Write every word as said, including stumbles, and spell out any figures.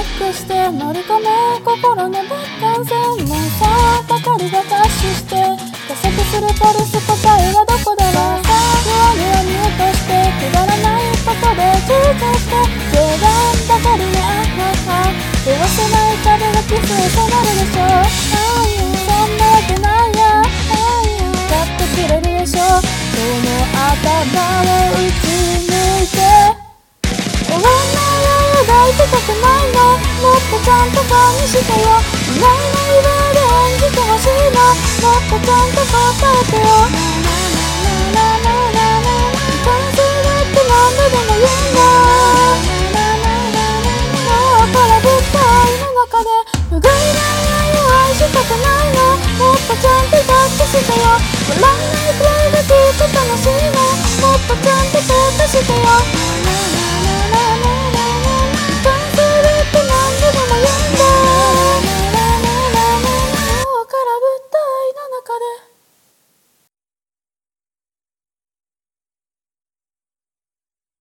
クして乗り込め心のバッカン線もうさばかりがダッシュして加速するパルス答えはどこだろうさ弱みを見落としてくだらないことで躊躇して冗談ばかりねあはは言わせない壁がキスを迫るでしょあいやそんなわけないやあいやだってくれるでしょその頭を打ち抜いて終わんない愛を抱いてたくないのもっとちゃんとファンにしてよいないない場で演じてほしいのもっとちゃんと答えてよ